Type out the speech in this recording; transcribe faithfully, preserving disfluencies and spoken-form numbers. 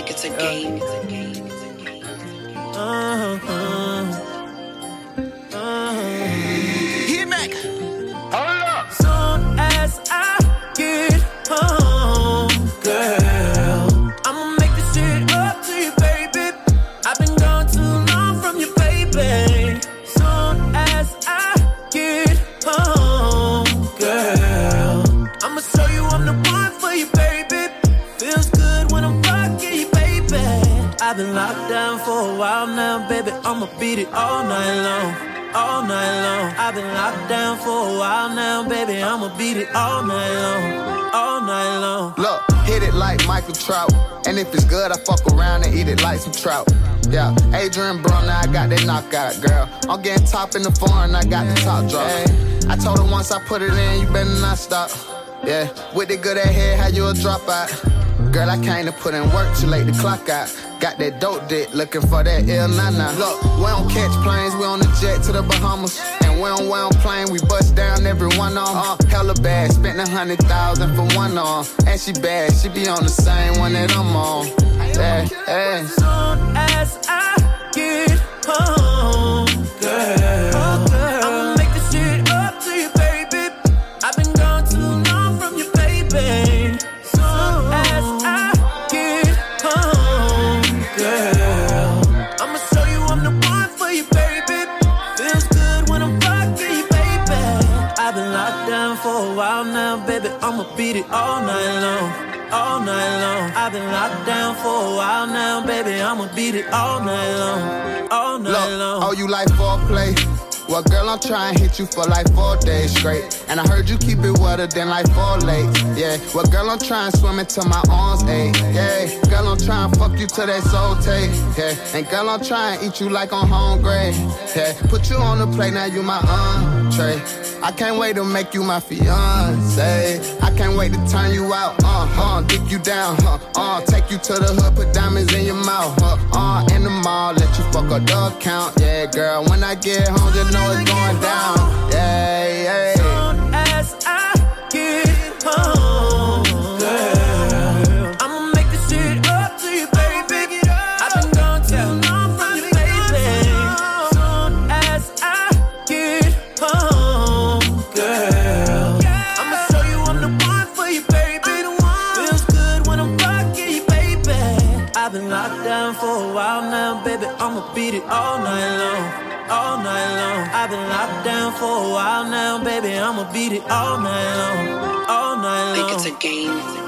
Like it's a game. It's a game. It's a game. Uh-huh. Uh-huh. Hit Mac. Hold up. Soon as I get home, girl, I'ma make this shit up to you, baby. I've been gone too long from you, baby. Soon as I get home, girl, I'ma show you I'm the one for you, baby. Feels good when I'm fucking you, baby. I've been locked down for a while now, baby. I'ma beat it all night long. All night long, I've been locked down for a while now, baby. I'ma beat it all night long, all night long. Look, hit it like Michael Trout, and if it's good, I fuck around and eat it like some trout. Yeah, Adrian Broner, I got that knockout, girl. I'm getting top in the foreign, I got the top drop. Hey, I told her once I put it in, you better not stop. Yeah, with the good at head, how you a dropout? Girl, I came to put in work, too late to clock out. Got that dope dick, looking for that ill nana. Look, we don't catch planes, we on the jet to the Bahamas. And we don't, we don't plane, we bust down every one on. Uh, hella bad, spent a hundred thousand for one on. And she bad, she be on the same one that I'm on. Yeah, yeah. Soon as I get home, girl, I'ma make this shit up to you, baby. I've been gone too long from you, baby. Soon as I get home, girl, I'ma show you I'm the one for you, baby. Feels good when I'm fucking you, baby. I've been locked down for a while now, baby. I'ma beat it all night long, all night long. I've been locked down for a while now, baby. I'ma beat it all night long, all night Look, long. oh, you like foreplay? Well, girl, I'm trying to hit you for like four days straight. And I heard you keep it wetter than like four lakes. Yeah, well, girl, I'm trying to swim until my arms ache. Yeah, girl, I'm trying to fuck you till that soul take. Yeah, and girl, I'm trying to eat you like on home grade. Yeah, put you on the plate, now you my entree. I can't wait to make you my fiance. I can't wait to turn you out, uh, uh, dig you down, uh, uh, take you to the hood, put diamonds in your mouth, uh, uh, in the mall, let you fuck a dog count. Yeah, girl, when I get home, just know it's going down. Yeah, yeah. Soon as I get home, girl, I'ma make this shit up to you, baby. I've been gone too long from you, baby. Soon as I get home, girl, I'ma show you I'm the one for you, baby. Feels good when I'm fucking you, baby. I've been locked down for a while now, baby. I'ma beat it all night long, all night long. I've been locked down for a while now, baby. I'ma beat it all night long, all night long. Like it's a game.